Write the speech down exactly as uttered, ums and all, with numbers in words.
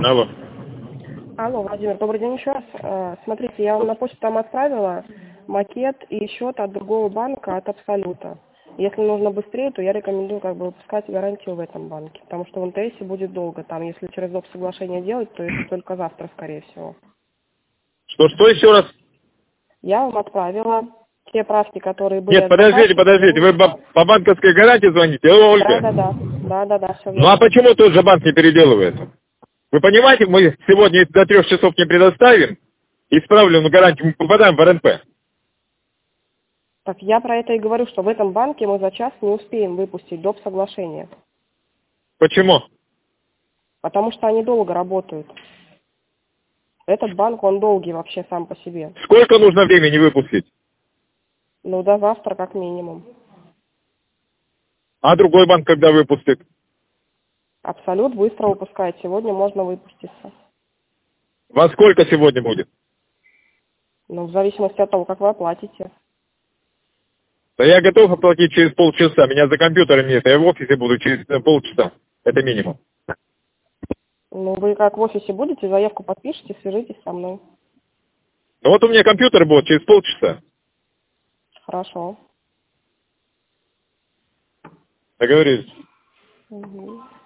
Алло. Алло, Владимир, добрый день еще раз. Э, Смотрите, я вам на почту там отправила макет и счет от другого банка, от Абсолюта. Если нужно быстрее, то я рекомендую как бы выпускать гарантию в этом банке, потому что в эн тэ эсе будет долго. Там, если через доп. Соглашение делать, то это только завтра, скорее всего. Что, что еще раз? Я вам отправила те правки, которые были... Нет, подождите, подождите, вы по, по банковской гарантии звоните, Алло, Ольга? Да, да, да, да, да, да, все Ну а почему тот же банк не переделывает? Вы понимаете, мы сегодня до трех часов не предоставим, исправленную гарантию, мы попадаем в эр эн пэ. Так я про это и говорю, что в этом банке мы за час не успеем выпустить доп. Соглашение. Почему? Потому что они долго работают. Этот банк, он долгий вообще сам по себе. Сколько нужно времени выпустить? Ну, до завтра как минимум. А другой банк когда выпустит? Абсолют быстро выпускает. Сегодня можно выпуститься. Во сколько сегодня будет? Ну, в зависимости от того, как вы оплатите. Да я готов оплатить через полчаса. Меня за компьютером нет. Я в офисе буду через полчаса. Это минимум. Ну, вы как в офисе будете, заявку подпишите, свяжитесь со мной. Ну вот у меня компьютер будет через полчаса. Хорошо. Договорились. Угу.